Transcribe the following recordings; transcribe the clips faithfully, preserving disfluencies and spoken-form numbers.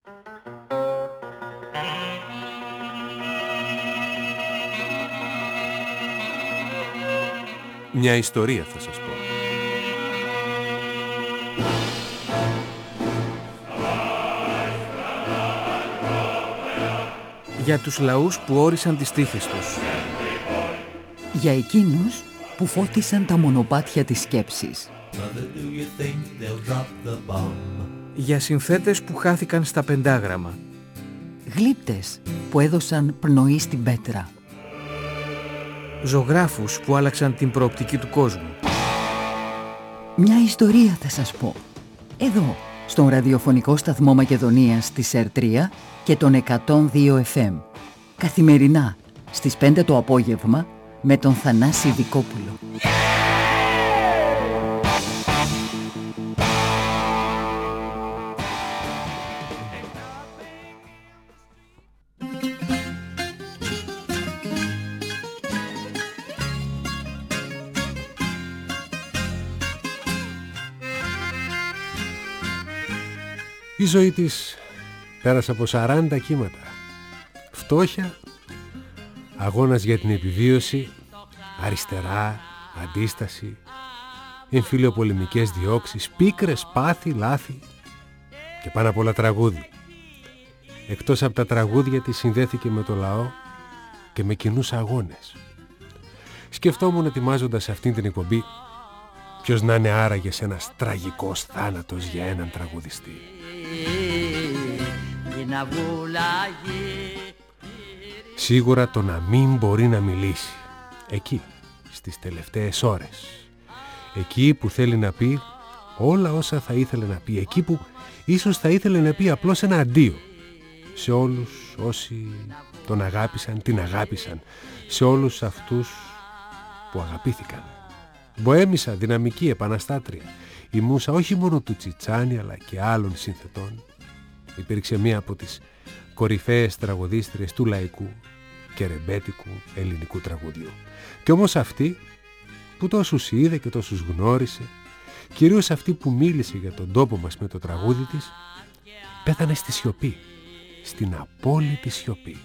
Μια ιστορία θα σας πω. Για τους λαούς που όρισαν τις τύχες τους. Για εκείνους που φώτισαν τα μονοπάτια της σκέψης. Για συνθέτες που χάθηκαν στα πεντάγραμμα. Γλύπτες που έδωσαν πνοή στην πέτρα. Ζωγράφους που άλλαξαν την προοπτική του κόσμου. Μια ιστορία θα σας πω. Εδώ, στον ραδιοφωνικό σταθμό Μακεδονίας της ΕΡ τρία και τον εκατόν δύο εφ εμ. Καθημερινά, στις πέντε το απόγευμα, με τον Θανάση Δικόπουλο. Η ζωή της πέρασε από σαράντα κύματα. Φτώχεια, αγώνας για την επιβίωση, αριστερά, αντίσταση, εμφυλιοπολεμικές διώξεις, πίκρες, πάθη, λάθη και πάνω απ' όλα τραγούδι. Εκτός από τα τραγούδια της συνδέθηκε με το λαό και με κοινούς αγώνες. Σκεφτόμουν ετοιμάζοντας αυτήν την εκπομπή ποιος να είναι άραγες ένας τραγικός θάνατος για έναν τραγουδιστή. Σίγουρα το να μην μπορεί να μιλήσει. Εκεί, στις τελευταίες ώρες. Εκεί που θέλει να πει όλα όσα θα ήθελε να πει. Εκεί που ίσως θα ήθελε να πει απλώς ένα αντίο. Σε όλους όσοι τον αγάπησαν, την αγάπησαν. Σε όλους αυτούς που αγαπήθηκαν. Μποέμισσα, δυναμική, επαναστάτρια. Η μούσα όχι μόνο του Τσιτσάνι αλλά και άλλων συνθετών. Υπήρξε μία από τις κορυφαίες τραγουδίστριες του λαϊκού και ρεμπέτικου ελληνικού τραγουδιού. Και όμως αυτή που τόσους είδε και τόσους γνώρισε, κυρίως αυτή που μίλησε για τον τόπο μας με το τραγούδι της, πέθανε στη σιωπή, στην απόλυτη σιωπή.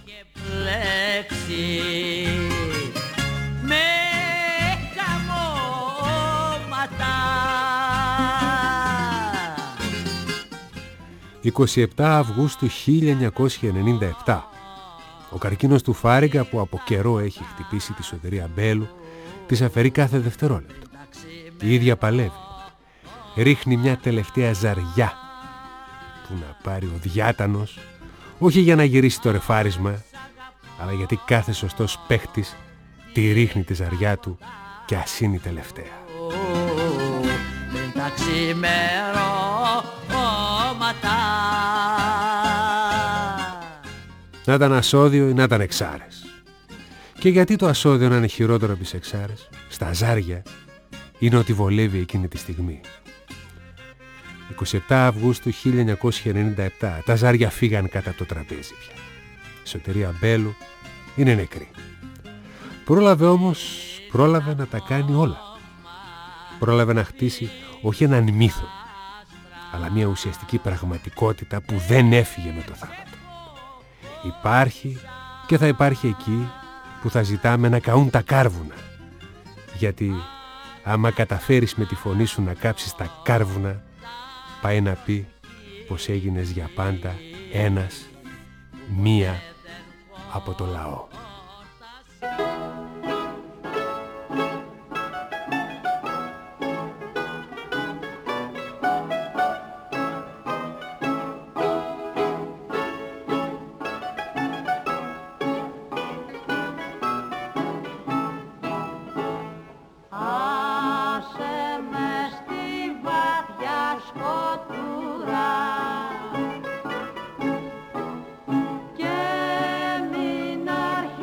εικοστή εβδόμη Αυγούστου χίλια εννιακόσια ενενήντα επτά. Ο καρκίνος του Φάριγγα που από καιρό έχει χτυπήσει τη Σωτηρία Μπέλου της αφαιρεί κάθε δευτερόλεπτο. Η ίδια παλεύει. Ρίχνει μια τελευταία ζαριά που να πάρει ο διάτανος, όχι για να γυρίσει το ρεφάρισμα, αλλά γιατί κάθε σωστός παίχτης τη ρίχνει τη ζαριά του και ας είναι η τελευταία. Να ήταν ασώδιο ή να ήταν εξάρες. Και γιατί το ασώδιο να είναι χειρότερο από τις εξάρες? Στα ζάρια είναι ότι βολεύει εκείνη τη στιγμή. εικοστή εβδόμη Αυγούστου χίλια εννιακόσια ενενήντα επτά. Τα ζάρια φύγαν κάτω από το τραπέζι πια. Η Σωτηρία Μπέλου είναι νεκρή. Πρόλαβε όμως, πρόλαβε να τα κάνει όλα. Πρόλαβε να χτίσει όχι έναν μύθο, αλλά μια ουσιαστική πραγματικότητα που δεν έφυγε με το θάνατο. Υπάρχει και θα υπάρχει εκεί που θα ζητάμε να καούν τα κάρβουνα. Γιατί άμα καταφέρεις με τη φωνή σου να κάψεις τα κάρβουνα, πάει να πει πως έγινες για πάντα ένας, μία από το λαό. Και μην αρχίσεις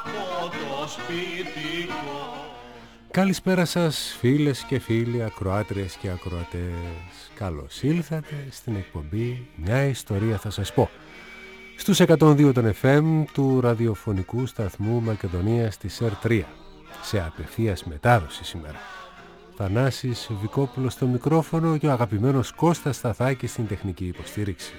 από το σπιτικό. Καλησπέρα σας φίλες και φίλοι, ακροάτριες και ακροατές. Καλώς ήλθατε στην εκπομπή «Μια ιστορία θα σας πω» στους εκατόν δύο των εφ εμ του ραδιοφωνικού σταθμού Μακεδονίας της ερ τρία, σε απευθείας μετάδοση σήμερα. Θανάσης Βικόπουλος στο μικρόφωνο και ο αγαπημένος Κώστας Σταθάκης στην τεχνική υποστήριξη.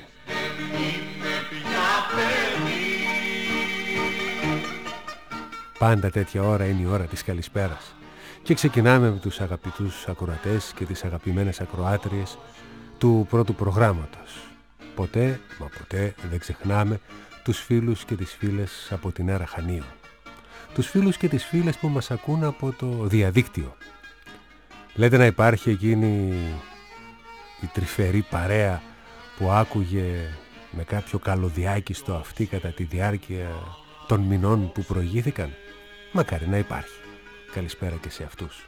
Πάντα τέτοια ώρα είναι η ώρα της καλησπέρας και ξεκινάμε με τους αγαπητούς ακροατές και τις αγαπημένες ακροάτριες του πρώτου προγράμματος. Ποτέ, μα ποτέ δεν ξεχνάμε τους φίλους και τις φίλες από την Έρα Χανίου. Τους φίλους και τις φίλες που μας ακούν από το διαδίκτυο. Λέτε να υπάρχει εκείνη η τρυφερή παρέα που άκουγε με κάποιο καλωδιάκι στο αυτί κατά τη διάρκεια των μηνών που προηγήθηκαν. Μακάρι να υπάρχει. Καλησπέρα και σε αυτούς.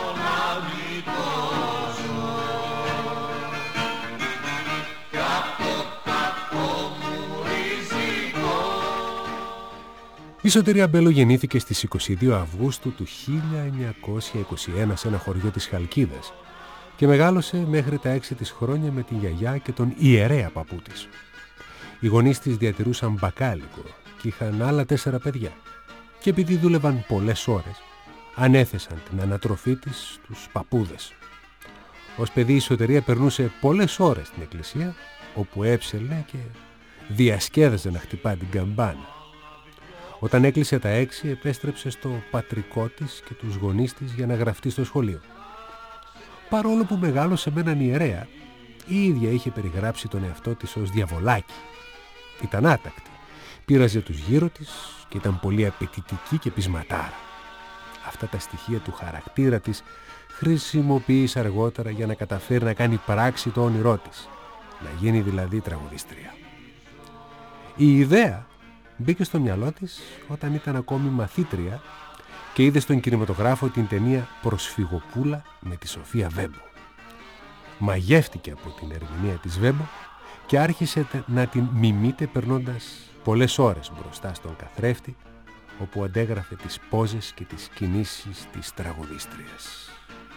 Η Σωτηρία Μπέλο γεννήθηκε στις είκοσι δύο Αυγούστου του χίλια εννιακόσια είκοσι ένα σε ένα χωριό της Χαλκίδας και μεγάλωσε μέχρι τα έξι της χρόνια με την γιαγιά και τον ιερέα παππού της. Οι γονείς της διατηρούσαν μπακάλικο και είχαν άλλα τέσσερα παιδιά και επειδή δούλευαν πολλές ώρες ανέθεσαν την ανατροφή της στους παππούδες. Ως παιδί η Σωτηρία περνούσε πολλές ώρες στην εκκλησία όπου έψελνε και διασκέδαζε να χτυπά την καμπάνα. Όταν έκλεισε τα έξι επέστρεψε στο πατρικό της και τους γονείς της για να γραφτεί στο σχολείο. Παρόλο που μεγάλωσε με έναν ιερέα, η ίδια είχε περιγράψει τον εαυτό της ως διαβολάκι. Ήταν άτακτη, πείραζε τους γύρω της και ήταν πολύ απαιτητική και πεισματάρα. Αυτά τα στοιχεία του χαρακτήρα της χρησιμοποίησε αργότερα για να καταφέρει να κάνει πράξη το όνειρό της, να γίνει δηλαδή τραγουδίστρια. Η ιδέα μπήκε στο μυαλό της όταν ήταν ακόμη μαθήτρια και είδε στον κινηματογράφο την ταινία «Προσφυγοπούλα» με τη Σοφία Βέμπο. Μαγεύτηκε από την ερμηνεία της Βέμπο και άρχισε να την μιμείται περνώντας πολλές ώρες μπροστά στον καθρέφτη όπου αντέγραφε τις πόζες και τις κινήσεις της τραγουδίστριας.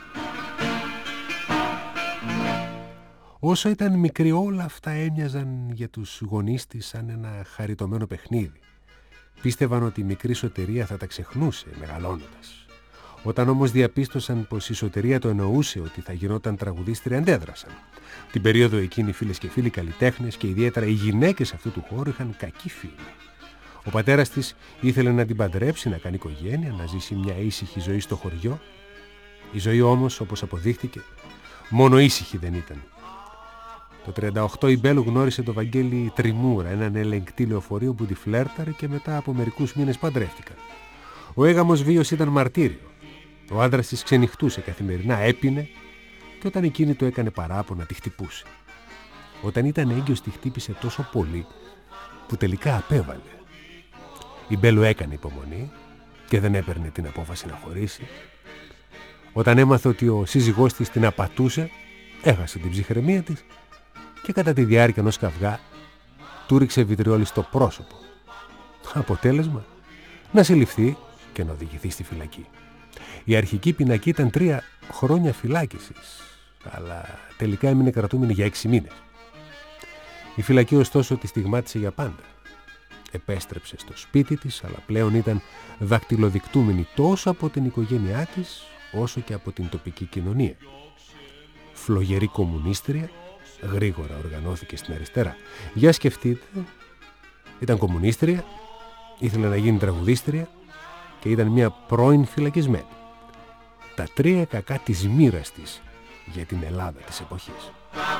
Όσο ήταν μικρή όλα αυτά έμοιαζαν για τους γονείς της σαν ένα χαριτωμένο παιχνίδι. Πίστευαν ότι η μικρή Σωτηρία θα τα ξεχνούσε μεγαλώνοντας. Όταν όμως διαπίστωσαν πως η Σωτηρία το εννοούσε ότι θα γινόταν τραγουδίστρια αντέδρασαν. Την περίοδο εκείνη φίλες και φίλοι καλλιτέχνες και ιδιαίτερα οι γυναίκες αυτού του χώρου είχαν κακή φήμη. Ο πατέρας της ήθελε να την παντρέψει, να κάνει οικογένεια, να ζήσει μια ήσυχη ζωή στο χωριό. Η ζωή όμως, όπως αποδείχτηκε, μόνο ήσυχη δεν ήταν. Το τριάντα οκτώ η Μπέλου γνώρισε τον Βαγγέλη Τριμούρα, έναν ελεγκτή λεωφορείου που τη φλέρταρε και μετά από μερικούς μήνες παντρεύτηκαν. Ο έγαμος βίος ήταν μαρτύριο. Ο άντρας της ξενυχτούσε καθημερινά, έπινε και όταν εκείνη το έκανε παράπονα τη χτυπούσε. Όταν ήταν έγκυος τη χτύπησε τόσο πολύ που τελικά απέβαλε. Η Μπέλου έκανε υπομονή και δεν έπαιρνε την απόφαση να χωρίσει. Όταν έμαθε ότι ο σύζυγός της την απατούσε, έχασε την ψυχραιμία της και κατά τη διάρκεια ενός καυγά του ρίξε βιτριόλι στο πρόσωπο. Αποτέλεσμα, να συλληφθεί και να οδηγηθεί στη φυλακή. Η αρχική ποινακή ήταν τρία χρόνια φυλάκισης, αλλά τελικά έμεινε κρατούμενη για έξι μήνες. Η φυλακή ωστόσο τη στιγμάτισε για πάντα. Επέστρεψε στο σπίτι της, αλλά πλέον ήταν δακτυλοδεικτούμενη τόσο από την οικογένειά της, όσο και από την τοπική κοινωνία. Φλογερή κομμουνίστρια, γρήγορα οργανώθηκε στην αριστερά. Για σκεφτείτε, ήταν κομμουνίστρια, ήθελε να γίνει τραγουδίστρια και ήταν μια πρώην φυλακισμένη. Τα τρία κακά της μοίρας της για την Ελλάδα της εποχής.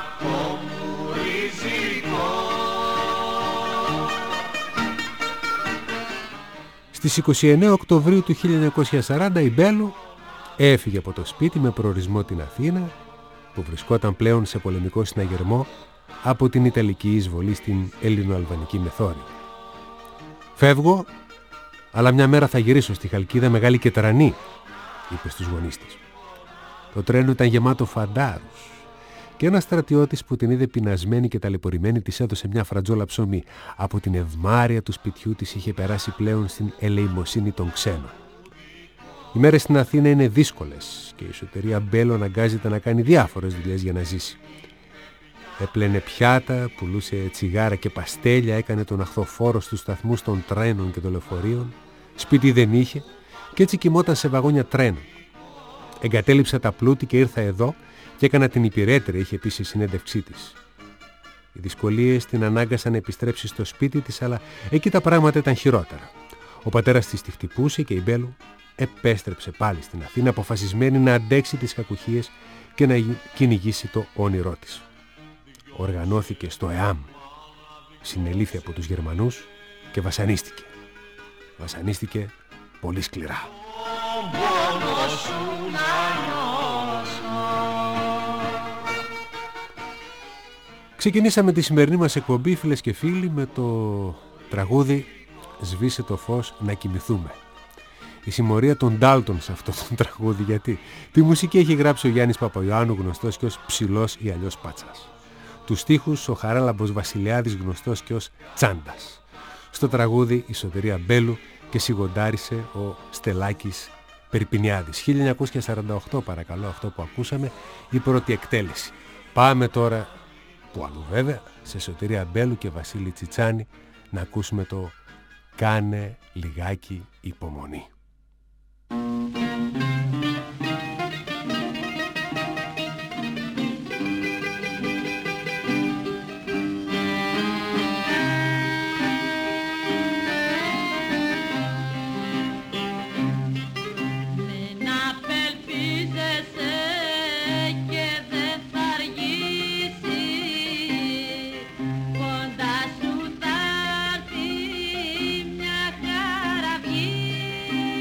Στις είκοσι εννέα Οκτωβρίου του χίλια εννιακόσια σαράντα η Μπέλου έφυγε από το σπίτι με προορισμό την Αθήνα, που βρισκόταν πλέον σε πολεμικό συναγερμό από την Ιταλική εισβολή στην Ελληνοαλβανική Μεθόρη. «Φεύγω, αλλά μια μέρα θα γυρίσω στη Χαλκίδα μεγάλη και τρανή», είπε στους γονείς της. Το τρένο ήταν γεμάτο φαντάρους Και ένας στρατιώτης που την είδε πεινασμένη και ταλαιπωρημένη της έδωσε μια φρατζόλα ψωμί. Από την ευμάρεια του σπιτιού της είχε περάσει πλέον στην ελεημοσύνη των ξένων. Οι μέρες στην Αθήνα είναι δύσκολες και η Σωτηρία Μπέλου αναγκάζεται να κάνει διάφορες δουλειές για να ζήσει. Έπλαινε πιάτα, πουλούσε τσιγάρα και παστέλια, έκανε τον αχθοφόρο στους σταθμούς των τρένων και των λεωφορείων. Σπίτι δεν είχε και έτσι κοιμόταν σε βαγόνια τρένων. Εγκατέλειψα τα πλούτη και ήρθα εδώ και έκανα την υπηρέτρια, είχε πει στη συνέντευξή της. Οι δυσκολίες την ανάγκασαν να επιστρέψει στο σπίτι της, αλλά εκεί τα πράγματα ήταν χειρότερα. Ο πατέρας της τη χτυπούσε και η Μπέλου επέστρεψε πάλι στην Αθήνα, αποφασισμένη να αντέξει τις κακουχίες και να κυνηγήσει το όνειρό της. Οργανώθηκε στο ΕΑΜ, συνελήφθη από τους Γερμανούς και βασανίστηκε. Βασανίστηκε πολύ σκληρά. Ξεκινήσαμε τη σημερινή μας εκπομπή, φίλες και φίλοι, με το τραγούδι «Σβήσε το φως να κοιμηθούμε». Η συμμορία των Ντάλτον σε αυτό το τραγούδι, γιατί τη μουσική έχει γράψει ο Γιάννης Παπαϊωάννου, γνωστός και ως Ψηλός ή αλλιώς Πάτσας. Τους στίχους ο Χαράλαμπος Βασιλιάδης, γνωστός και ως Τσάντας. Στο τραγούδι η Σωτηρία Μπέλου και σιγοντάρισε ο Στελάκης Περπινιάδης. χίλια εννιακόσια σαράντα οκτώ, παρακαλώ, αυτό που ακούσαμε, η πρώτη εκτέλεση. Πάμε τώρα, που αλλού βέβαια, σε Σωτηρία Μπέλου και Βασίλη Τσιτσάνη, να ακούσουμε το «Κάνε λιγάκι υπομονή». Κοντά σου θα έρθει μια χαραυγή.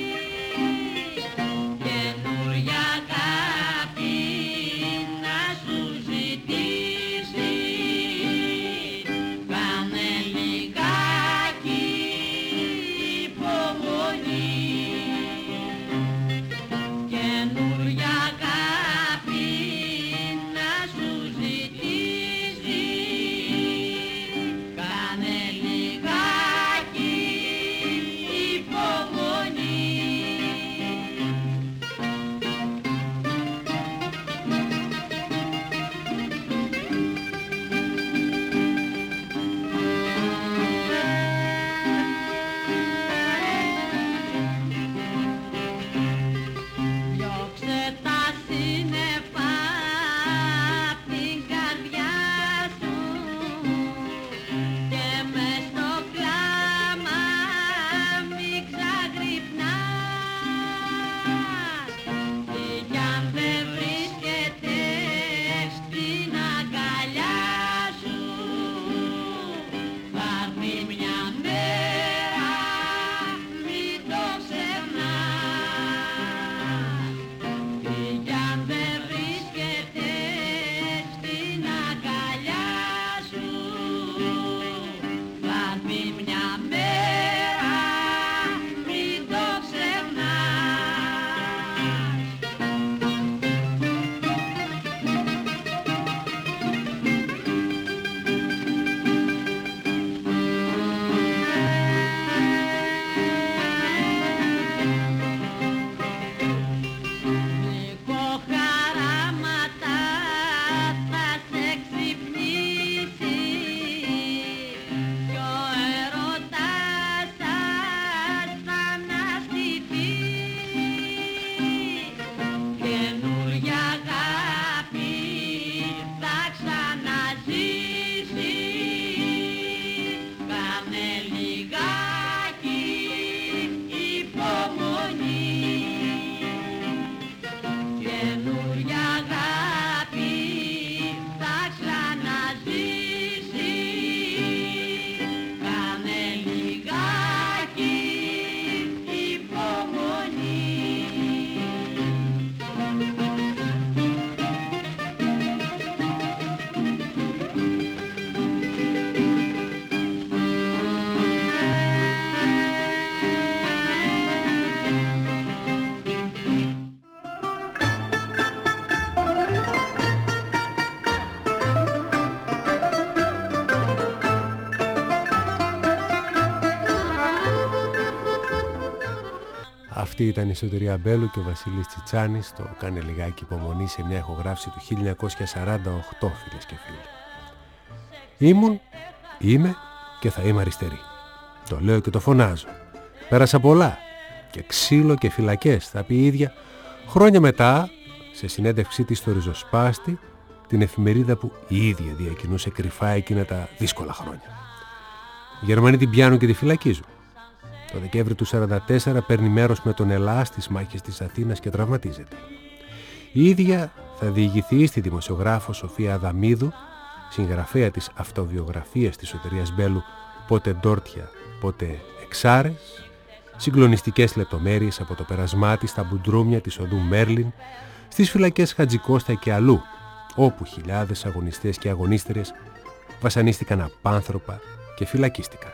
Αυτή ήταν η Σωτηρία Μπέλου και ο Βασίλης Τσιτσάνης. Το κάνε λιγάκι υπομονή σε μια ηχογράφηση του χίλια εννιακόσια σαράντα οκτώ, φίλες και φίλοι. Ήμουν, είμαι και θα είμαι αριστερή. Το λέω και το φωνάζω. Πέρασα πολλά και ξύλο και φυλακές, θα πει η ίδια, χρόνια μετά, σε συνέντευξή της στο Ριζοσπάστη, την εφημερίδα που η ίδια διακινούσε κρυφά εκείνα τα δύσκολα χρόνια. Οι Γερμανοί την πιάνουν και τη φυλακίζουν. Το Δεκέμβρη του χίλια εννιακόσια σαράντα τέσσερα παίρνει μέρος με τον Ελλά στις μάχες της Αθήνας και τραυματίζεται. Η ίδια θα διηγηθεί στη δημοσιογράφο Σοφία Αδαμίδου, συγγραφέα της αυτοβιογραφίας της Σωτηρίας Μπέλου, πότε ντόρτια, πότε εξάρες, συγκλονιστικές λεπτομέρειες από το πέρασμά της στα μπουντρούμια της οδού Μέρλιν, στις φυλακές Χατζικώστα και αλλού, όπου χιλιάδες αγωνιστές και αγωνίστερες βασανίστηκαν απάνθρωπα και φυλακίστηκαν.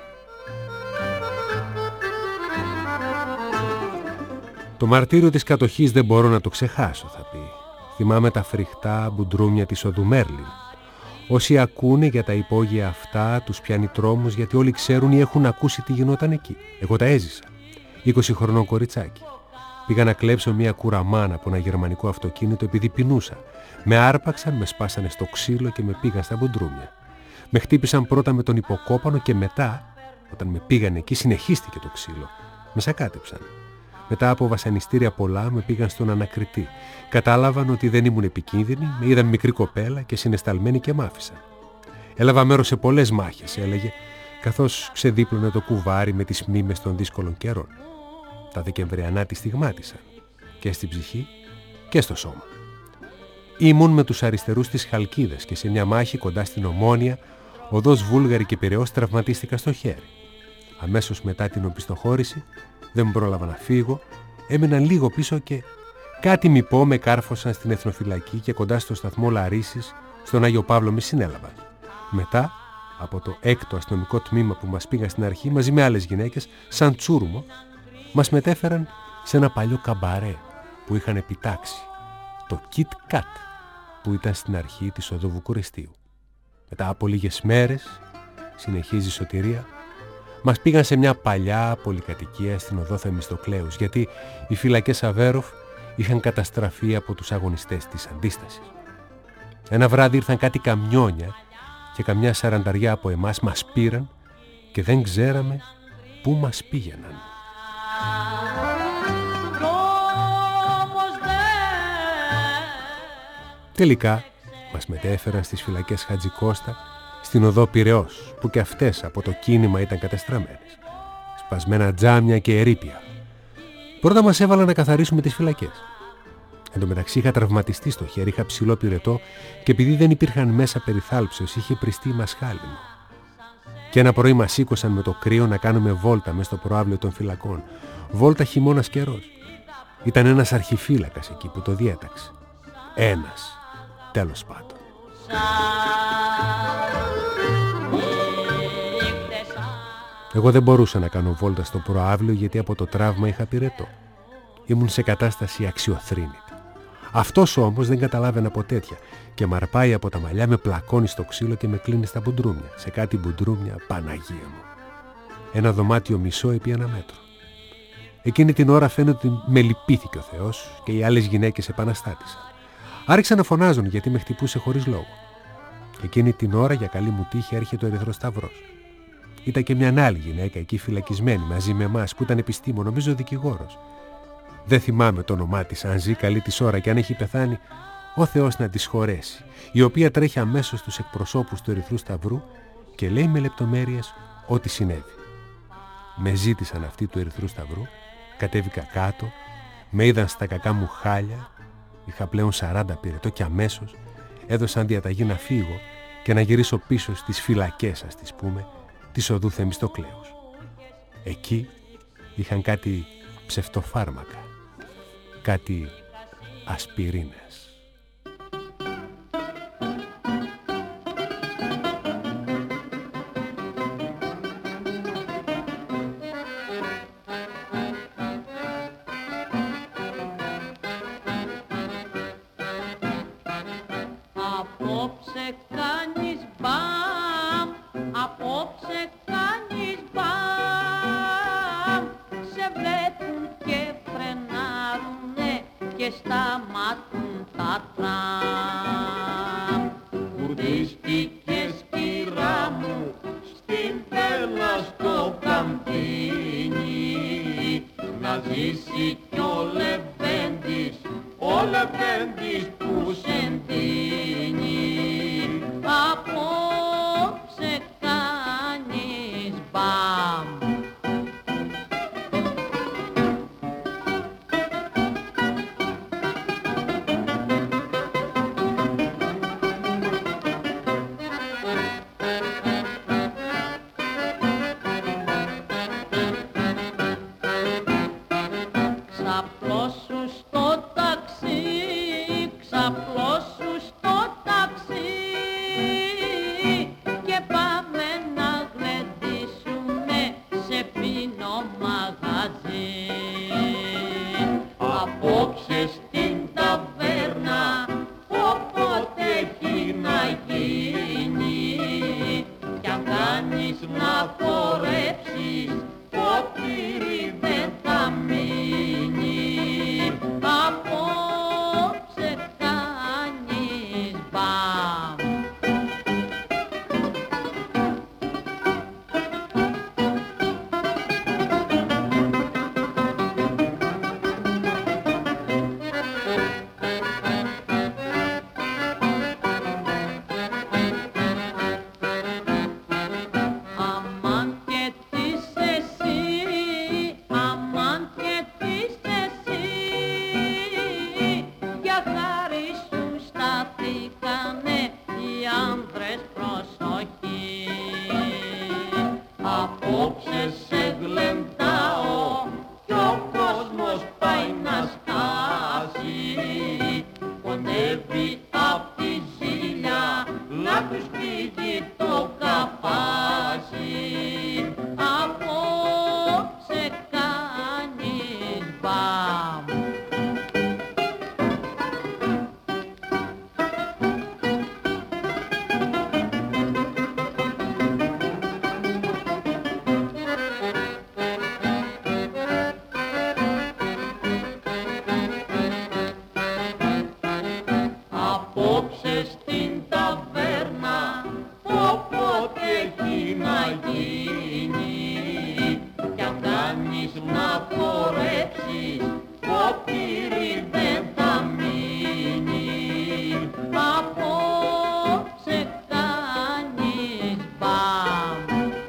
Το μαρτύριο της κατοχής δεν μπορώ να το ξεχάσω, θα πει. Θυμάμαι τα φρικτά μπουντρούμια της οδού Μέρλιν. Όσοι ακούνε για τα υπόγεια αυτά τους πιάνει τρόμος, γιατί όλοι ξέρουν ή έχουν ακούσει τι γινόταν εκεί. Εγώ τα έζησα. είκοσι χρονών κοριτσάκι. Πήγα να κλέψω μια κουραμάνα από ένα γερμανικό αυτοκίνητο επειδή πεινούσα. Με άρπαξαν, με σπάσανε στο ξύλο και με πήγαν στα μπουντρούμια. Με χτύπησαν πρώτα με τον υποκόπανο και μετά, όταν με πήγαν εκεί, συνεχίστηκε το ξύλο. Με σακάτεψαν. Μετά από βασανιστήρια πολλά με πήγαν στον ανακριτή. Κατάλαβαν ότι δεν ήμουν επικίνδυνη, με είδαν μικρή κοπέλα και συναισθαλμένη και μ' άφησαν. Έλαβα μέρος σε πολλές μάχες, έλεγε, καθώς ξεδίπλωνε το κουβάρι με τις μνήμες των δύσκολων καιρών. Τα Δεκεμβριανά τη στιγμάτισαν, και στην ψυχή και στο σώμα. Ήμουν με τους αριστερούς της Χαλκίδας και σε μια μάχη κοντά στην Ομόνια, οδός Βούλγαρη και Πειραιώς, τραυματίστηκα στο χέρι. Αμέσως μετά την οπισθοχώρηση δεν πρόλαβα να φύγω, έμεναν λίγο πίσω και κάτι μη πω με κάρφωσαν στην Εθνοφυλακή και κοντά στο σταθμό Λαρίσης, στον Άγιο Παύλο με συνέλαβαν. Μετά, από το έκτο αστυνομικό τμήμα που μας πήγαν στην αρχή, μαζί με άλλες γυναίκες, σαν τσούρμο, μας μετέφεραν σε ένα παλιό καμπαρέ που είχαν επιτάξει, το Kit Kat, που ήταν στην αρχή της οδού Βουκουρεστίου. Μετά από λίγες μέρες, συνεχίζει η Σωτηρία, μας πήγαν σε μια παλιά πολυκατοικία στην οδό Θεμιστοκλέους, γιατί οι φυλακές Αβέροφ είχαν καταστραφεί από τους αγωνιστές της αντίστασης. Ένα βράδυ ήρθαν κάτι καμιόνια και καμιά σαρανταριά από εμάς μας πήραν και δεν ξέραμε πού μας πήγαιναν. Τελικά μας μετέφεραν στις φυλακές Χατζικώστα, στην οδό Πειραιώς, που και αυτές από το κίνημα ήταν κατεστραμμένες. Σπασμένα τζάμια και ερείπια. Πρώτα μας έβαλαν να καθαρίσουμε τις φυλακές. Εν τω μεταξύ είχα τραυματιστεί στο χέρι, είχα ψηλό πυρετό και επειδή δεν υπήρχαν μέσα περιθάλψεως, είχε πριστεί η μασχάλη μου. Και ένα πρωί μας σήκωσαν με το κρύο να κάνουμε βόλτα μες στο προάβλιο των φυλακών. Βόλτα χειμώνας καιρός. Ήταν ένας αρχιφύλακας εκεί που το διέταξε. Ένας, τέλος πάντων. Εγώ δεν μπορούσα να κάνω βόλτα στο προάβλιο γιατί από το τραύμα είχα πυρετό. Ήμουν σε κατάσταση αξιοθρήνητη. Αυτός όμως δεν καταλάβαινα από τέτοια και μ' αρπάει από τα μαλλιά, με πλακώνει στο ξύλο και με κλείνει στα μπουντρούμια. Σε κάτι μπουντρούμια, Παναγία μου. Ένα δωμάτιο μισό επί ένα μέτρο. Εκείνη την ώρα φαίνεται ότι με λυπήθηκε ο Θεός και οι άλλες γυναίκες επαναστάτησαν. Άρχισαν να φωνάζουν γιατί με χτυπούσε χωρίς λόγο. Εκείνη την ώρα, για καλή μου τύχη, έρχεται ο Ερυθρός Σταυρός. Ήταν και μια άλλη γυναίκα εκεί φυλακισμένη μαζί με εμάς που ήταν επιστήμον, νομίζω δικηγόρος. Δεν θυμάμαι το όνομά της, αν ζει καλή της ώρα και αν έχει πεθάνει, ο Θεός να της χωρέσει, η οποία τρέχει αμέσως στους εκπροσώπους του Ερυθρού Σταυρού και λέει με λεπτομέρειες ό,τι συνέβη. Με ζήτησαν αυτοί του Ερυθρού Σταυρού, κατέβηκα κάτω, με είδαν στα κακά μου χάλια, είχα πλέον σαράντα πυρετό και αμέσως έδωσαν διαταγή να φύγω και να γυρίσω πίσω στις φυλακές, ας τις πούμε, της οδού Θεμιστοκλέους. Εκεί είχαν κάτι ψευτοφάρμακα, κάτι ασπιρίνες. Απόψε κάνεις μπαμ, απόψε κάνεις μπαμ, σε βλέπουν και και σταματούν τα τραμ. Κουρδίστηκες κυρά μου στην πέλα στο καμπίνι, να ζήσει κι ο Λεβέντης, ο Λεβέντης που σε ντύνει. Απόψε κάνεις μπαμ. Ξαπλώσου στο ταξί, ξαπλώσου στο ταξί και πάμε να γλεντήσουμε σε φίνο μαγαζί. Απόψε στην ταβέρνα, όποτε έχει να γίνει, κι αν κάνεις να χορέψεις, ποτήρι δεν θα μείνει. Απόψε κάνεις μπαμ. Αμάν και τις εσύ, αμάν και τις εσύ, για χάρη σου σταθήκανε οι άνδρες προσοχή. Απόψε σε γλεντάω κι ο κόσμος πάει να σκάσει. Πονεύει απ' τη ζήλια να τους φύγει το καπάσι. Απόψε κάνεις μπαμ. Απόψε στην ταβέρνα, όποτε έχει να γίνει, κι αν κάνεις να χορέψεις, ποτήρι δεν θα μείνει. Απόψε κάνεις μπαμ.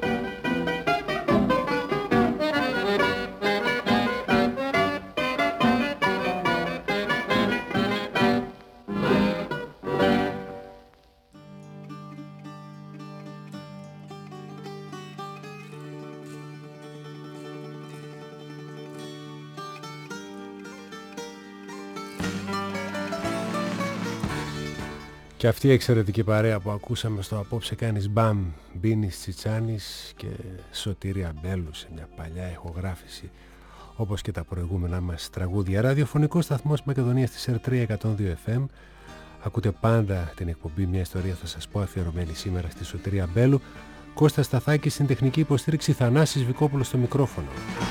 Και αυτή η εξαιρετική παρέα που ακούσαμε στο «Απόψε κάνεις μπαμ», Μπίνης Τσιτσάνης και Σωτήρη Αμπέλου σε μια παλιά ηχογράφηση, όπως και τα προηγούμενά μας τραγούδια. Ραδιοφωνικός σταθμός Μακεδονίας της Ερ τρία εκατόν δύο εφ εμ. Ακούτε πάντα την εκπομπή «Μια ιστορία θα σας πω», αφιερωμένη σήμερα στη Σωτήρη Αμπέλου. Κώστας Σταθάκης στην τεχνική υποστήριξη, Θανάσης Βικόπουλος στο μικρόφωνο.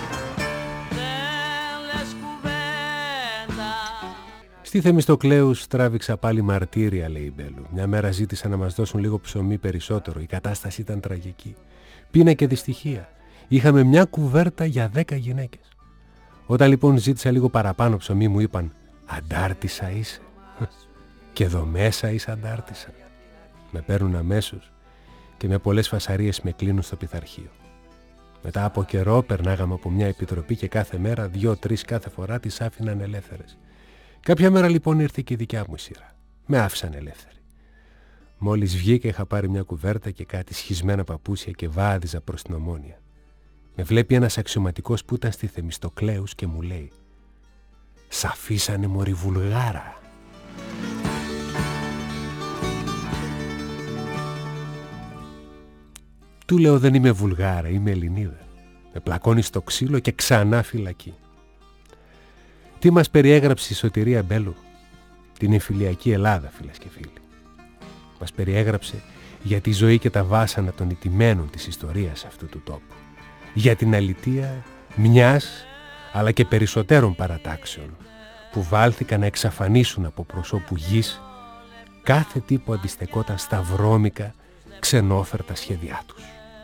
Στη Θεμιστοκλέους τράβηξα πάλι μαρτύρια, λέει η Μπέλου. Μια μέρα ζήτησα να μας δώσουν λίγο ψωμί περισσότερο. Η κατάσταση ήταν τραγική. Πείνα και δυστυχία. Είχαμε μια κουβέρτα για δέκα γυναίκες. Όταν λοιπόν ζήτησα λίγο παραπάνω ψωμί, μου είπαν «Αντάρτισσα είσαι». Και εδώ μέσα είσαι αντάρτισσα. Με παίρνουν αμέσως και με πολλές φασαρίες με κλείνουν στο πειθαρχείο. Μετά από καιρό περνάγαμε από μια επιτροπή και κάθε μέρα, δύο-τρεις κάθε φορά, τις άφηναν ελεύθερες. Κάποια μέρα λοιπόν ήρθε και η δικιά μου σειρά. Με άφησαν ελεύθερη. Μόλις βγήκα είχα πάρει μια κουβέρτα και κάτι σχισμένα παπούσια και βάδιζα προς την Ομόνια. Με βλέπει ένας αξιωματικός που ήταν στη Θεμιστοκλέους και μου λέει «Σ' αφήσανε μωρή βουλγάρα». Του λέω «Δεν είμαι Βουλγάρα, είμαι Ελληνίδα». Με πλακώνει στο ξύλο και ξανά φυλακή. Τι μας περιέγραψε η Σωτηρία Μπέλου? Την εμφυλιακή Ελλάδα, φίλες και φίλοι. Μας περιέγραψε για τη ζωή και τα βάσανα των ηττημένων της ιστορίας αυτού του τόπου. Για την αλητεία μιας αλλά και περισσότερων παρατάξεων που βάλθηκαν να εξαφανίσουν από προσώπου γης κάθε τι που αντιστεκόταν στα βρώμικα ξενόφερτα σχέδιά τους.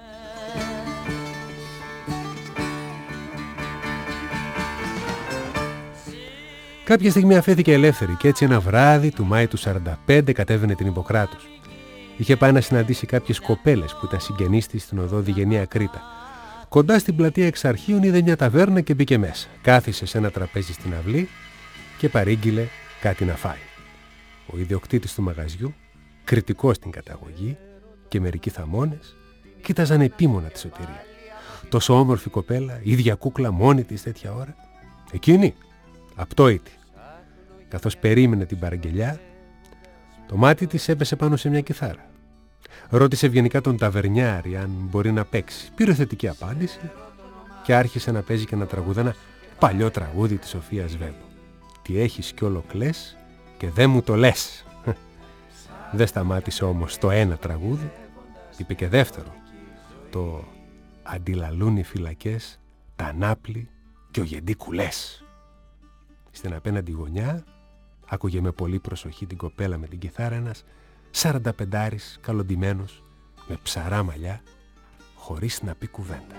Κάποια στιγμή αφέθηκε ελεύθερη και έτσι ένα βράδυ του Μάη του σαράντα πέντε κατέβαινε την Ιπποκράτους. Είχε πάει να συναντήσει κάποιες κοπέλες που ήταν συγγενείς της στην οδό Διγενεία Κρήτα. Κοντά στην πλατεία Εξαρχείων είδε μια ταβέρνα και μπήκε μέσα. Κάθισε σε ένα τραπέζι στην αυλή και παρήγγειλε κάτι να φάει. Ο ιδιοκτήτης του μαγαζιού, κριτικός στην καταγωγή και μερικοί θαμώνες, κοίταζαν επίμονα τη σωτηρία. Τόσο όμορφη κοπέλα, ίδια κούκλα μόνη της τέτοια ώρα. Εκείνη, απτόητη. Καθώς περίμενε την παραγγελιά, το μάτι της έπεσε πάνω σε μια κιθάρα. Ρώτησε ευγενικά τον ταβερνιάρη αν μπορεί να παίξει. Πήρε θετική απάντηση και άρχισε να παίζει και να τραγουδά ένα παλιό τραγούδι της Σοφίας Βέμπο. Τι έχεις κι όλο κλαις και δεν μου το λες. Δεν σταμάτησε όμως το ένα τραγούδι, είπε και δεύτερο. Το αντιλαλούν οι φυλακές, τα νάπλη και ο γεντή κουλές. Στην απέναντι γωνιά άκουγε με πολύ προσοχή την κοπέλα με την κιθάρα ένας σαρανταπεντάρης καλοντημένος με ψαρά μαλλιά χωρίς να πει κουβέντα.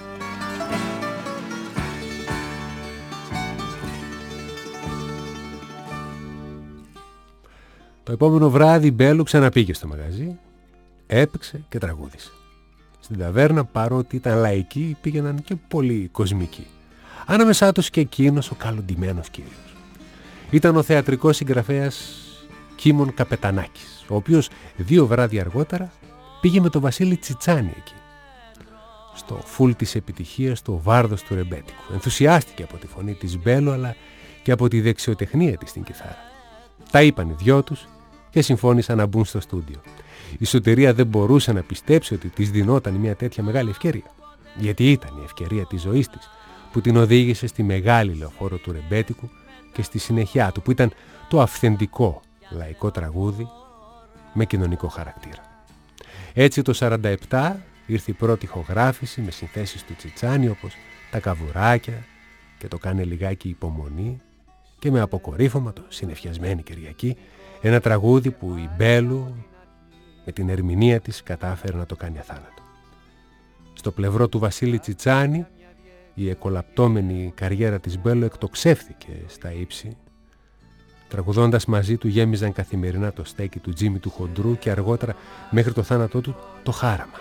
Το επόμενο βράδυ η Μπέλου ξαναπήγε στο μαγαζί, έπαιξε και τραγούδισε. Στην ταβέρνα, παρότι ήταν λαϊκοί, πήγαιναν και πολύ κοσμικοί. Ανάμεσά τους και εκείνος ο καλοντημένος κύριος. Ήταν ο θεατρικός συγγραφέας Κίμων Καπετανάκης, ο οποίος δύο βράδια αργότερα πήγε με τον Βασίλη Τσιτσάνη εκεί. Στο φουλ της επιτυχίας του «Ο Βάρδος του Ρεμπέτικου». Ενθουσιάστηκε από τη φωνή της Μπέλου αλλά και από τη δεξιοτεχνία της στην κιθάρα. Τα είπαν οι δυο τους και συμφώνησαν να μπουν στο στούντιο. Η Σωτηρία δεν μπορούσε να πιστέψει ότι της δινόταν μια τέτοια μεγάλη ευκαιρία. Γιατί ήταν η ευκαιρία της ζωής της που την οδήγησε στη μεγάλη λεωφόρο του Ρεμπέτικου και στη συνέχεια του που ήταν το αυθεντικό λαϊκό τραγούδι με κοινωνικό χαρακτήρα. Έτσι το σαράντα επτά ήρθε η πρώτη ηχογράφηση με συνθέσεις του Τσιτσάνη όπως «Τα Καβουράκια» και «Το κάνε λιγάκι υπομονή» και με αποκορύφωμα το «Συνεφιασμένη Κυριακή», ένα τραγούδι που η Μπέλου με την ερμηνεία της κατάφερε να το κάνει αθάνατο. Στο πλευρό του Βασίλη Τσιτσάνη η εκολαπτώμενη καριέρα της Μπέλου εκτοξεύθηκε στα ύψη. Τραγουδώντας μαζί του γέμιζαν καθημερινά το στέκι του Τζίμι του Χοντρού και αργότερα μέχρι το θάνατό του το Χάραμα.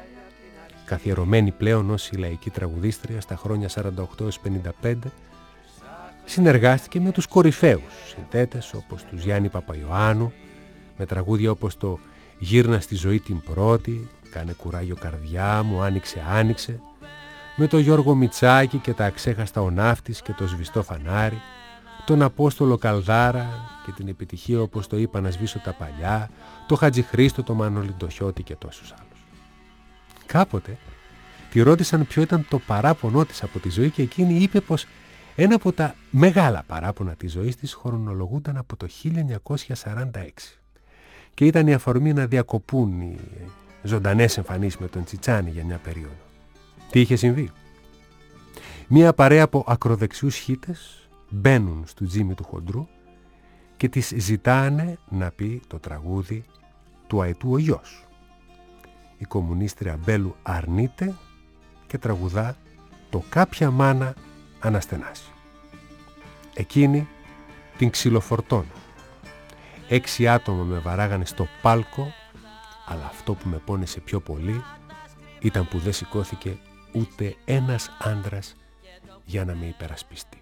Καθιερωμένη πλέον ως η λαϊκή τραγουδίστρια στα χρόνια σαράντα οκτώ έως πενήντα πέντε, συνεργάστηκε με τους κορυφαίους συνθέτες όπως τους Γιάννη Παπαϊωάννου, με τραγούδια όπως το «Γύρνα στη ζωή την πρώτη», «Κάνε κουράγιο καρδιά μου», «Άνοιξε, άνοιξε», με τον Γιώργο Μητσάκη και τα αξέχαστα «Ο ναύτης» και το «Σβηστό φανάρι», τον Απόστολο Καλδάρα και την επιτυχία όπως το είπα «Να σβήσω τα παλιά», το Χατζηχρήστο, το Μανώλη Ντοχιώτη και τόσους άλλους. Κάποτε τη ρώτησαν ποιο ήταν το παράπονό της από τη ζωή και εκείνη είπε πως ένα από τα μεγάλα παράπονα της ζωής της χρονολογούνταν από το χίλια εννιακόσια σαράντα έξι και ήταν η αφορμή να διακοπούν οι ζωντανές εμφανίσεις με τον Τσιτσάνη για μια περίοδο. Τι είχε συμβεί? Μια παρέα από ακροδεξιούς χίτες μπαίνουν στο Τζίμι του Χοντρού και της ζητάνε να πει το τραγούδι του Αετού ο γιος. Η κομμουνίστρια Μπέλου αρνείται και τραγουδά το «Κάποια μάνα αναστενάσει». Εκείνη την ξυλοφορτώνω. Έξι άτομα με βαράγανε στο πάλκο, αλλά αυτό που με πόνεσε πιο πολύ ήταν που δεν σηκώθηκε ούτε ένας άντρας για να με υπερασπιστεί.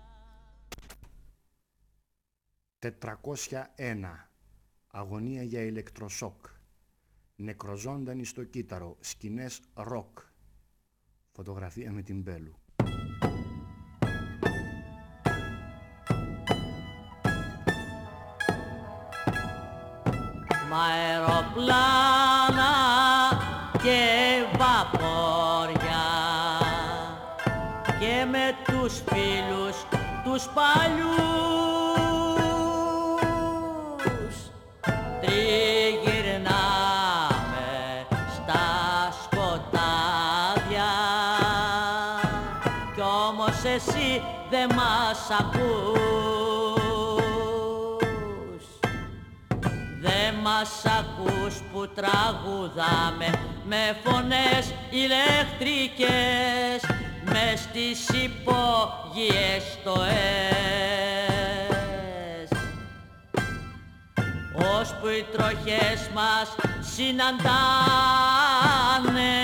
τετρακόσια ένα. Αγωνία για ηλεκτροσόκ. Νεκροζώντανοι στο κύτταρο. Σκηνές ροκ. Φωτογραφία με την Μπέλου. Μ' αεροπλάνα και βαπόρια και με τους φίλους τους παλιούς τριγυρνάμε στα σκοτάδια κι όμως εσύ δεν μας ακούς. μας ακούς που τραγουδάμε με φωνές ηλεκτρικές μες στις υπόγειες στοές, ώσπου οι τροχές μας συναντάνε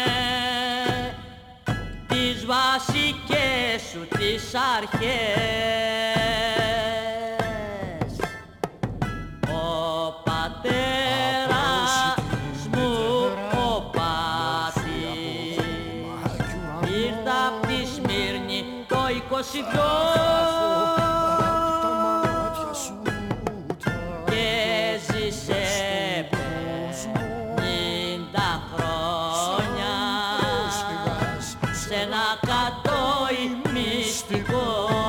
τις βασικές σου τις αρχές. Ο πατέρας μου ο Πάτης ήρθε απ' τη Σμύρνη το είκοσι δυο και ζήσε πενήντα χρόνια σε ένα κατόι μυστικό.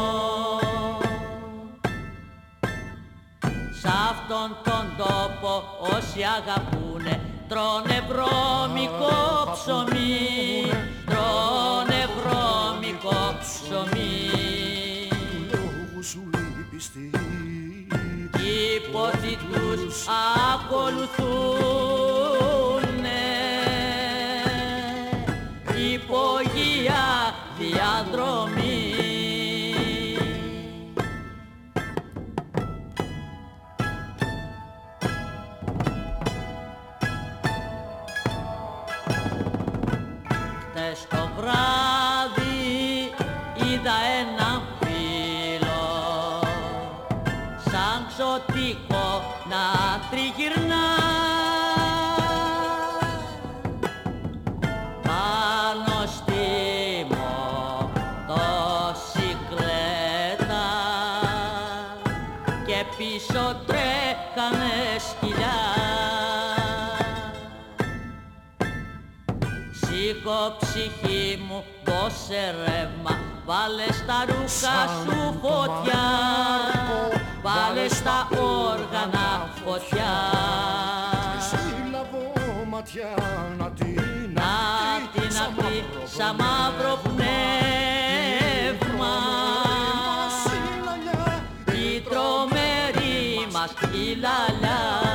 Σ' αυτόν τον τόπο όσοι αγαπούνε τρώνε βρώμικο ψωμί, τρώνε βρώμικο ψωμί. Κι οι πόθοι τους ακολουθούνε υπογεία διαδρομή. Χτες το βράδυ είδα έναν φίλο σαν ξωτικό να τριγυρνά πάνω στη μοτοσικλέτα και πίσω τρέχανε σκυλιά. Σήκω ψυχή μου, δώσε ρεύμα, βάλε στα ρούχα σου φωτιά, βάλε στα όργανα φωτιά. Να την αχθεί σαν μαύρο πνεύμα η τρομερή μας η λαλιά.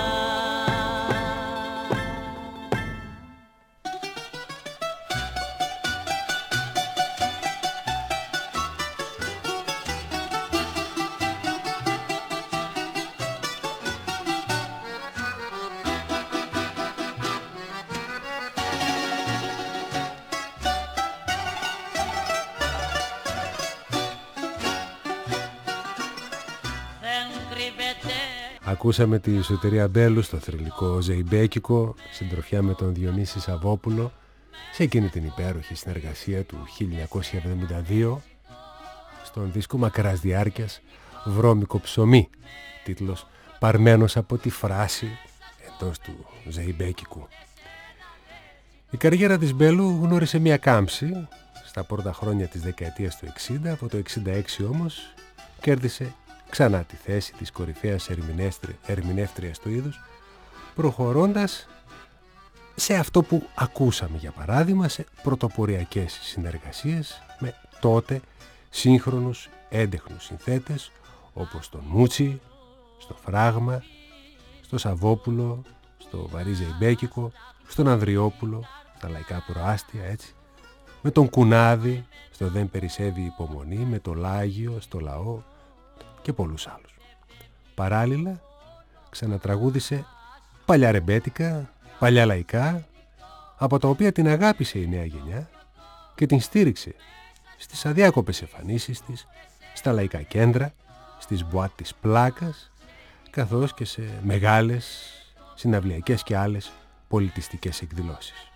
Ακούσαμε τη Σωτηρία Μπέλου στο θρυλικό Ζεϊμπέκικο, συντροφιά με τον Διονύση Σαββόπουλο, σε εκείνη την υπέροχη συνεργασία του χίλια εννιακόσια εβδομήντα δύο, στον δίσκο μακράς διάρκειας «Βρώμικο ψωμί», τίτλος παρμένος από τη φράση εντός του Ζεϊμπέκικου. Η καριέρα της Μπέλου γνώρισε μια κάμψη στα πρώτα χρόνια της δεκαετίας του εξήντα, από το εξήντα έξι όμως κέρδισε ξανά τη θέση της κορυφαίας ερμηνεύτριας του είδους, προχωρώντας σε αυτό που ακούσαμε, για παράδειγμα, σε πρωτοποριακές συνεργασίες με τότε σύγχρονους έντεχνους συνθέτες όπως τον Μούτσι, στο Φράγμα, στο Σαββόπουλο, στο Βαρύ Ζεϊμπέκικο, στον Ανδριόπουλο, τα λαϊκά προάστια, έτσι, με τον Κουνάδη στο Δεν περισσεύει υπομονή, με το Λάγιο στο Λαό και πολλούς άλλους. Παράλληλα ξανατραγούδισε παλιά ρεμπέτικα, παλιά λαϊκά, από τα οποία την αγάπησε η νέα γενιά και την στήριξε στις αδιάκοπες εμφανίσεις της, στα λαϊκά κέντρα, στις μπουάτ της Πλάκας, καθώς και σε μεγάλες συναυλιακές και άλλες πολιτιστικές εκδηλώσεις.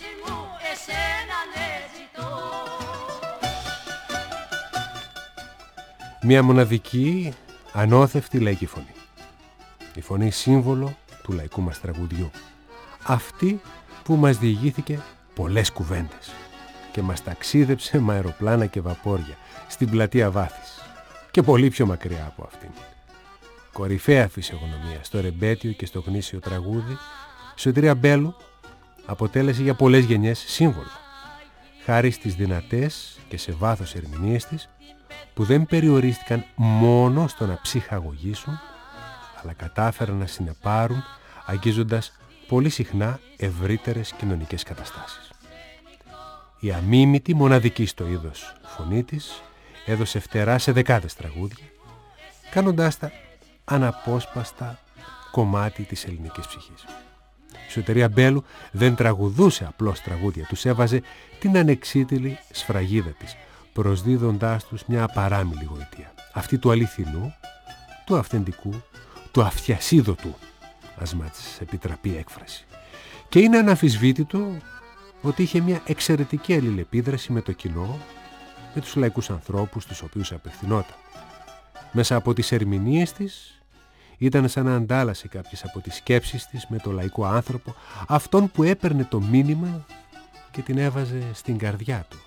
Μια μοναδική, ανώθευτη λαϊκή φωνή. Η φωνή σύμβολο του λαϊκού μας τραγουδιού. Αυτή που μας διηγήθηκε πολλές κουβέντες και μας ταξίδεψε με αεροπλάνα και βαπόρια στην πλατεία Βάθης και πολύ πιο μακριά από αυτήν. Κορυφαία φυσιογνωμία στο ρεμπέτιο και στο γνήσιο τραγούδι, η Σωτηρία Μπέλου αποτέλεσε για πολλές γενιές σύμβολο, χάρη στις δυνατές και σε βάθος ερμηνείες της, που δεν περιορίστηκαν μόνο στο να ψυχαγωγήσουν, αλλά κατάφεραν να συνεπάρουν αγγίζοντας πολύ συχνά ευρύτερες κοινωνικές καταστάσεις. Η αμίμητη, μοναδική στο είδος φωνή της, έδωσε φτερά σε δεκάδες τραγούδια, κάνοντάς τα αναπόσπαστα κομμάτι της ελληνικής ψυχής. Η Σωτηρία Μπέλου δεν τραγουδούσε απλώς τραγούδια, τους έβαζε την ανεξίτηλη σφραγίδα της, προσδίδοντάς τους μια απαράμιλη γοητεία. Αυτή του αληθινού, του αυθεντικού, του αυτιασίδωτου, ας μας επιτραπεί έκφραση. Και είναι αναμφισβήτητο ότι είχε μια εξαιρετική αλληλεπίδραση με το κοινό, με τους λαϊκούς ανθρώπους τους οποίους απευθυνόταν. Μέσα από τις ερμηνείες της ήταν σαν να αντάλλασε κάποιες από τις σκέψεις της με το λαϊκό άνθρωπο, αυτόν που έπαιρνε το μήνυμα και την έβαζε στην καρδιά του.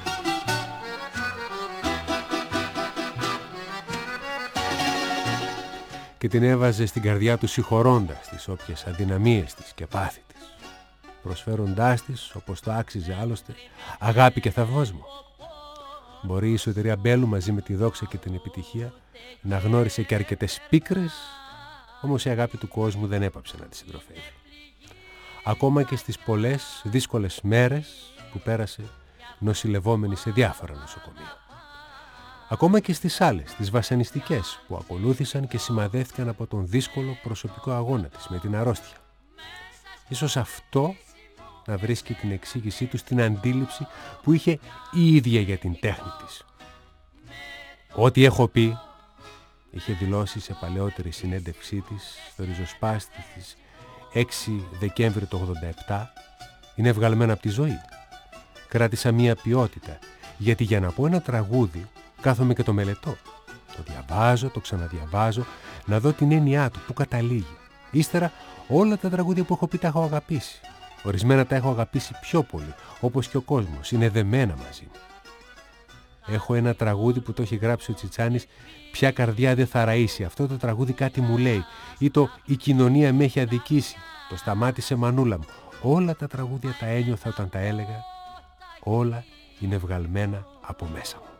Και την έβαζε στην καρδιά του συγχωρώντας τις όποιες αδυναμίες της και πάθη της, προσφέροντάς της, όπως το άξιζε άλλωστε, αγάπη και θαυμασμό. Μπορεί η Σωτηρία Μπέλου μαζί με τη δόξα και την επιτυχία να γνώρισε και αρκετές πίκρες, όμως η αγάπη του κόσμου δεν έπαψε να τη συντροφεύει. Ακόμα και στις πολλές δύσκολες μέρες που πέρασε νοσηλευόμενη σε διάφορα νοσοκομεία. Ακόμα και στις άλλες, τις βασανιστικές που ακολούθησαν και σημαδεύτηκαν από τον δύσκολο προσωπικό αγώνα της με την αρρώστια. Ίσως αυτό να βρίσκει την εξήγησή του στην αντίληψη που είχε η ίδια για την τέχνη της. Ό,τι έχω πει, είχε δηλώσει σε παλαιότερη συνέντευξή της στο ριζοσπάστη της έξι Δεκέμβρη του ογδόντα επτά, είναι βγαλμένα από τη ζωή. Κράτησα μία ποιότητα, γιατί για να πω ένα τραγούδι κάθομαι και το μελετώ. Το διαβάζω, το ξαναδιαβάζω, να δω την έννοιά του, που καταλήγει. Ύστερα όλα τα τραγούδια που έχω πει τα έχω αγαπήσει. Ορισμένα τα έχω αγαπήσει πιο πολύ, όπως και ο κόσμος, είναι δεμένα μαζί μου. Έχω ένα τραγούδι που το έχει γράψει ο Τσιτσάνης, «Ποια καρδιά δεν θα ραΐσει». Αυτό το τραγούδι κάτι μου λέει. Ή το «Η κοινωνία με έχει αδικήσει». Το «Σταμάτησε μανούλα μου». Όλα τα τραγούδια τα ένιωθα όταν τα έλεγα. Όλα είναι βγαλμένα από μέσα μου.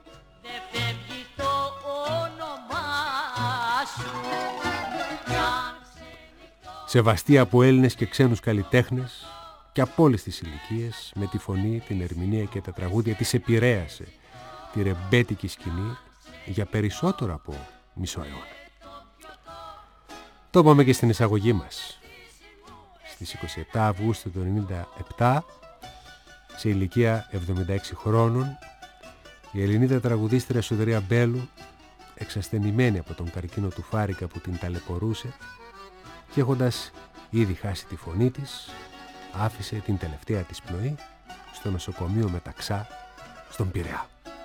Σεβαστή από Έλληνες και ξένους καλλιτέχνες και από όλες τις ηλικίες, με τη φωνή, την ερμηνεία και τα τραγούδια της επηρέασε τη ρεμπέτικη σκηνή για περισσότερο από μισό αιώνα. Το είπαμε και στην εισαγωγή μας. Στις είκοσι επτά Αυγούστου του ενενήντα επτά, σε ηλικία εβδομήντα έξι χρόνων, η Ελληνίδα τραγουδίστρια Σωτηρία Μπέλου, εξασθενημένη από τον καρκίνο του Φάρικα που την ταλαιπωρούσε και έχοντας ήδη χάσει τη φωνή της, άφησε την τελευταία της πνοή στο νοσοκομείο Μεταξά στον Πειραιά.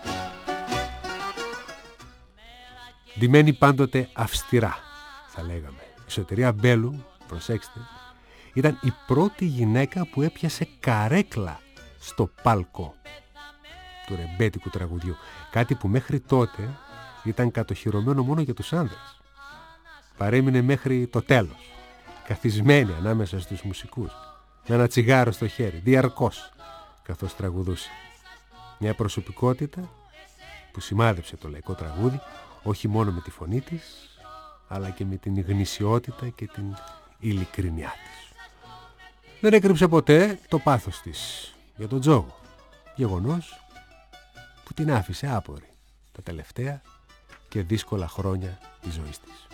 Ντυμένη πάντοτε αυστηρά, θα λέγαμε, η Σωτηρία Μπέλου, προσέξτε, ήταν η πρώτη γυναίκα που έπιασε καρέκλα στο πάλκο του ρεμπέτικου τραγουδιού, κάτι που μέχρι τότε ήταν κατοχυρωμένο μόνο για τους άνδρες. Παρέμεινε μέχρι το τέλος, καθισμένη ανάμεσα στους μουσικούς, με ένα τσιγάρο στο χέρι, διαρκώς, καθώς τραγουδούσε. Μια προσωπικότητα που σημάδεψε το λαϊκό τραγούδι, όχι μόνο με τη φωνή της, αλλά και με την γνησιότητα και την ειλικρινιά της. Δεν έκρυψε ποτέ το πάθος της για τον τζόγο, γεγονός που την άφησε άπορη τα τελευταία και δύσκολα χρόνια της ζωής της.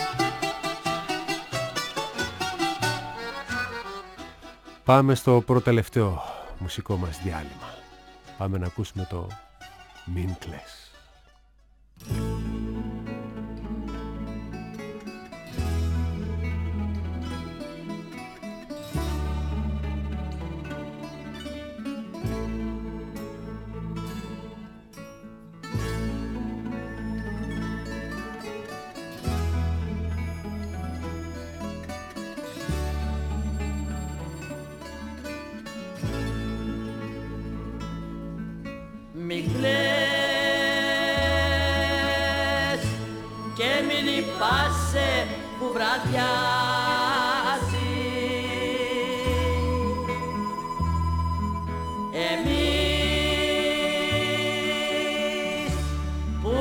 Πάμε στο προτελευταίο μουσικό μας διάλειμμα. Πάμε να ακούσουμε το «Μην κλαις». Μην κλαις και μην λυπάσαι που βραδιάζει. Εμείς που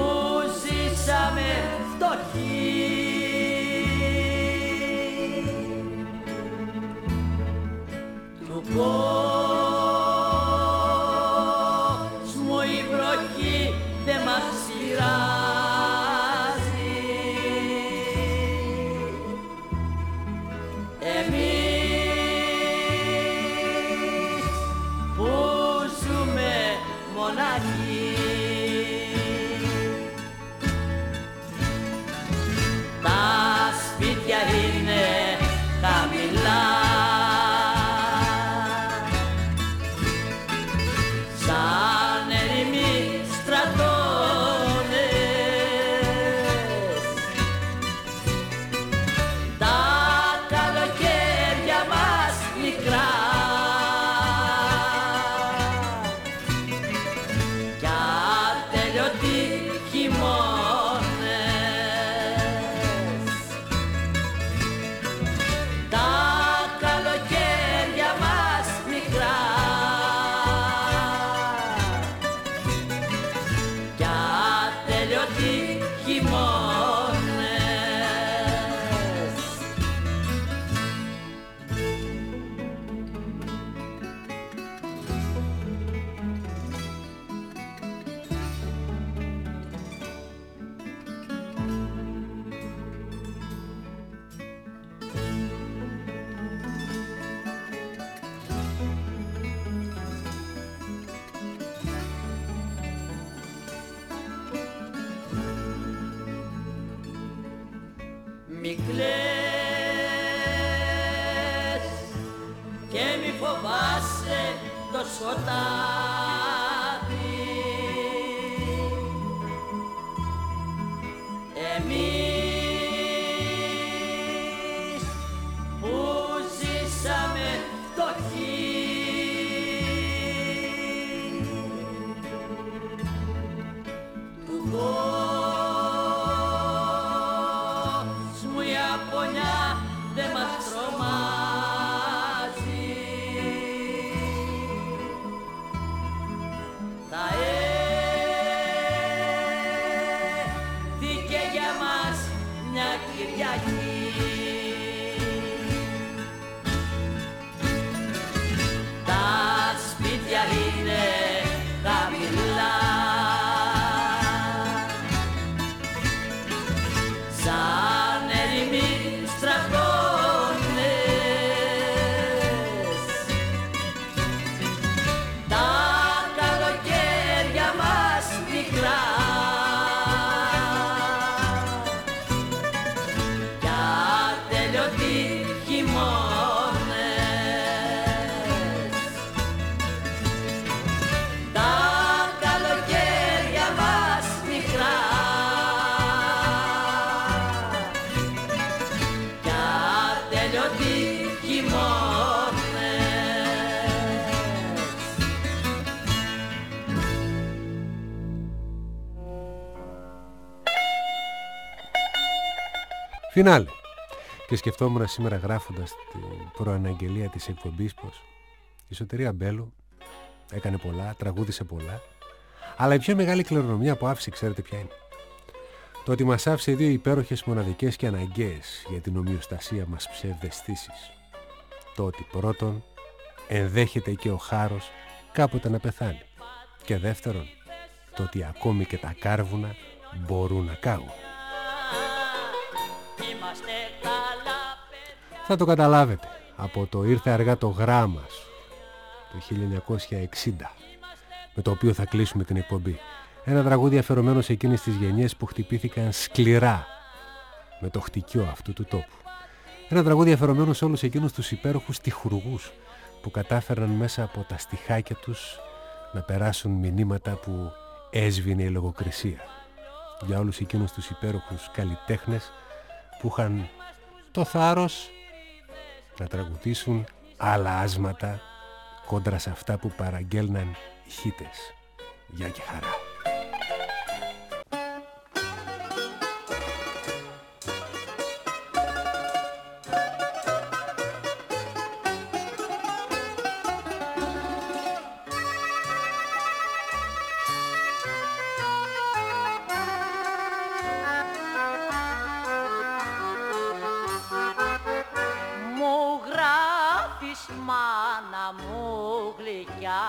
ζήσαμε φτωχοί Μη κλαις και μη φοβάσαι το σκοτάδι. Εμείς που ζήσαμε φτωχοί του κόσμου η απονιά δεν μας τρομάζει. Θα έδικε για μας μια Κυριακή. Τα σπίτια είναι χαμηλά σαν ερημοί στρατώνες. Τα καλοκαίρια μας μικρά κι ατελειωτοί χειμώνες. Τα καλοκαίρια μας μικρά κι ατελειωτοί χειμώνες. Φινάλε. Και σκεφτόμουν σήμερα γράφοντας την προαναγγελία της εκπομπής πως η Σωτηρία Μπέλου έκανε πολλά, τραγούδισε πολλά, αλλά η πιο μεγάλη κληρονομιά που άφησε, ξέρετε ποια είναι? Το ότι μας άφησε δύο υπέροχες, μοναδικές και αναγκαίες για την ομοιοστασία μας ψευδαισθήσεις. Το ότι πρώτον ενδέχεται και ο χάρος κάποτε να πεθάνει, και δεύτερον το ότι ακόμη και τα κάρβουνα μπορούν να κάγουν. Είμαστε καλά παιδιά. Θα το καταλάβετε από το «Ήρθε αργά το γράμμα σου» το χίλια εννιακόσια εξήντα, με το οποίο θα κλείσουμε την εκπομπή. Ένα τραγούδι αφιερωμένο σε εκείνες τις γενιές που χτυπήθηκαν σκληρά με το χτυκιό αυτού του τόπου. Ένα τραγούδι αφιερωμένο σε όλους εκείνους τους υπέροχους τυχουργούς που κατάφεραν μέσα από τα στιχάκια τους να περάσουν μηνύματα που έσβηνε η λογοκρισία. Για όλους εκείνους τους υπέροχους καλλιτέχνες που είχαν το θάρρος να τραγουδήσουν άλλα άσματα κόντρα σε αυτά που παραγγέλναν οι χίτες. Γεια και χαρά. Μάνα μου γλυκιά,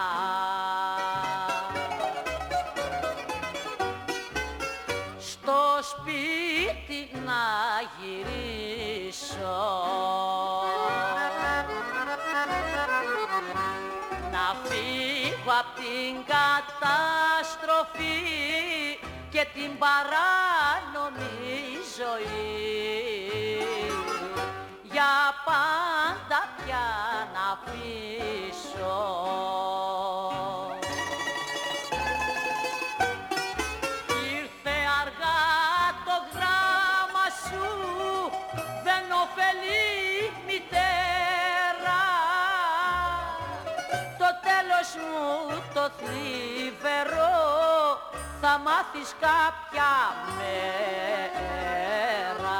στο σπίτι να γυρίσω, να φύγω απ' την καταστροφή και την παράνομη ζωή, για πάντα πια να αφήσω. Ήρθε αργά το γράμμα σου, δεν ωφελεί μητέρα, το τέλος μου το θλιβερό θα μάθεις κάποια μέρα.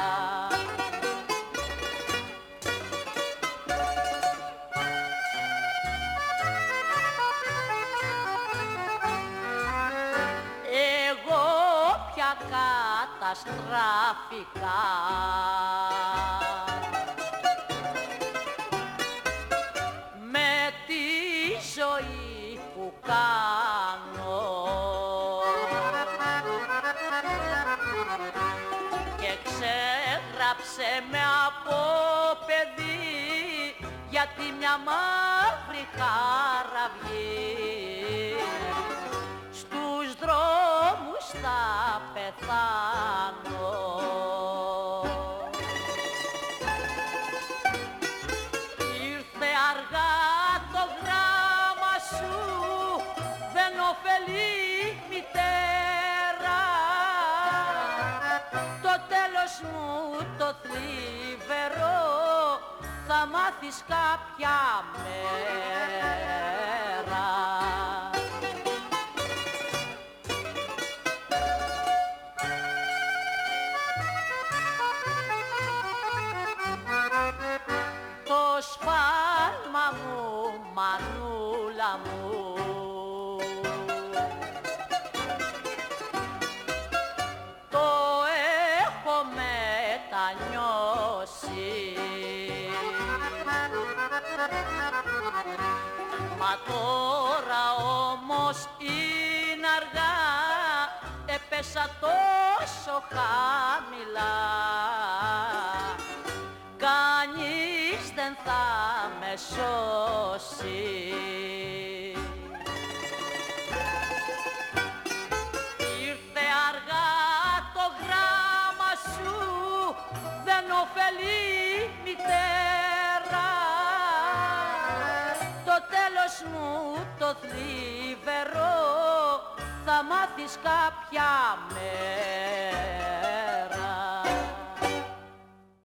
Καταστράφηκα, με τη ζωή που κάνω και ξέγραψε με από παιδί, γιατί μια μαύρη χαραυγή στους δρόμους θα πεθάνω. μάθεις κάποια μέρα. Το σφάλμα μου, μανούλα μου, το έχω μετανιώσει. Μα τώρα όμως είναι αργά, έπεσα τόσο χαμηλά. Κανείς δεν θα με σώσει. Ήρθε αργά το γράμμα σου, δεν ωφελεί μητέρα. Το τέλος μου το θλιβερό θα μάθεις κάποια μέρα.